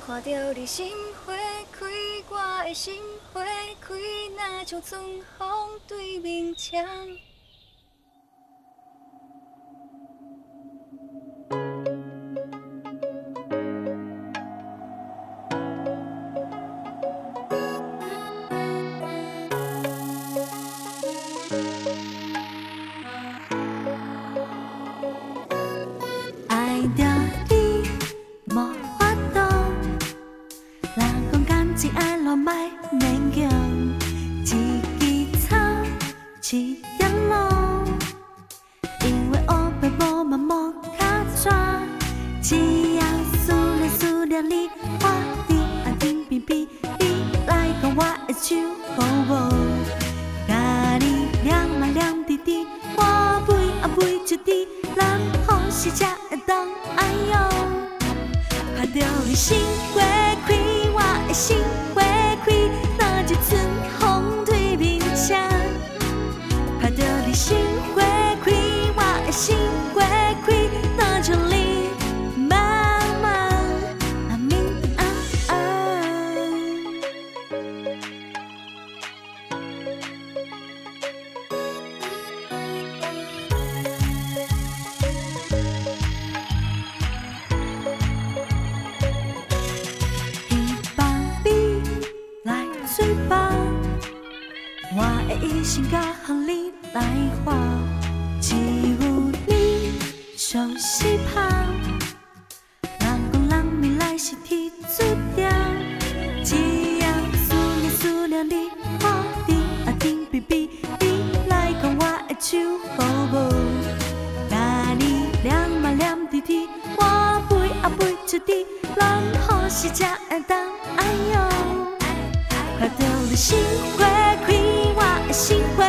看到你心花开，我的心花开，若像春风对面墙。 爱着你，无法度。人讲感情爱落莫勉强，一枝草，一点露。因为黑白无嘛无卡纸，只要思念你，我伫岸顶边边，你来讲我的手好无？甲你念嘛念滴滴，我尾就滴，咱好时才会当爱用。看到你心花开，我的心花开，那就春风对面墙。看到你心花开，我的心花开，那就你慢慢明暗暗。希望你来嘴巴，我的一心甲向你来画，只有你熟悉拍。人讲人未来是天注定，只要思念你，我伫岸顶边边，你来讲我的手好无？甲你念嘛念滴滴，我尾就滴，咱好时才会当爱用。看到你心花开，我的心花